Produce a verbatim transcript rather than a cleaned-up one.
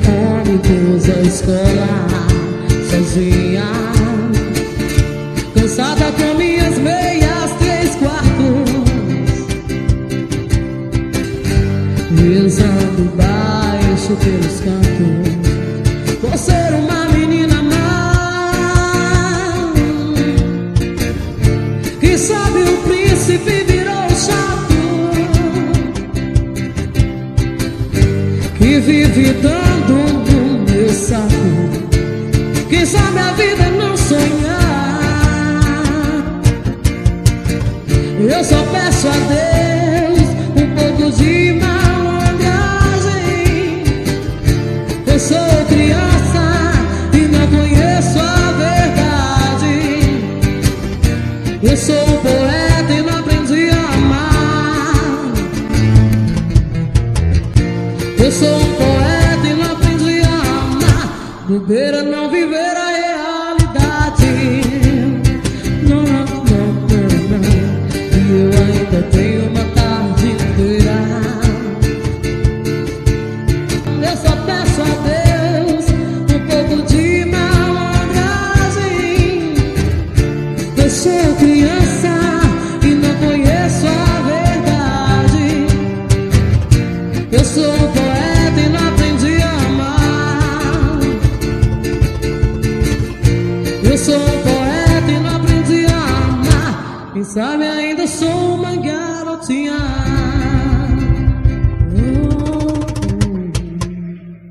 ônibus à escola, sozinha, cansada com minhas meias três quartos, rezando baixo pelos cantos, por ser uma menina má, que sabe o príncipe virou chato, que vive dando no meu saco. Quem sabe a vida não sonhar. Eu só peço a Deus um pouco de malandragem. Eu sou criança e não conheço a verdade. Eu sou um poeta e não aprendi a amar. Eu sou um poeta e não aprendi a amar. Bobeira não viver a realidade. Não, não, não, não, não. E eu ainda tenho uma tarde inteira. Eu só peço a Deus um pouco de malandragem. Eu sou criança e não conheço a verdade. Eu sou um poeta e não aprendi a amar. Eu sou um poeta e não aprendi a amar. Quem sabe